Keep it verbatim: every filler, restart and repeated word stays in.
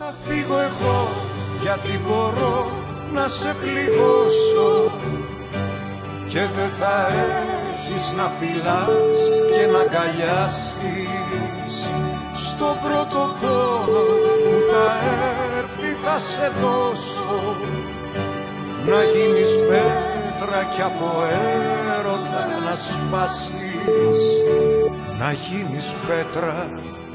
Θα φύγω εγώ γιατί μπορώ να σε πληγώσω και δεν θα έχεις να φυλάς και να αγκαλιάσεις. Στο πρώτο πόνο που θα έρθει θα σε δώσω να γίνεις πέτρα κι από έρωτα να σπάσεις, να γίνεις πέτρα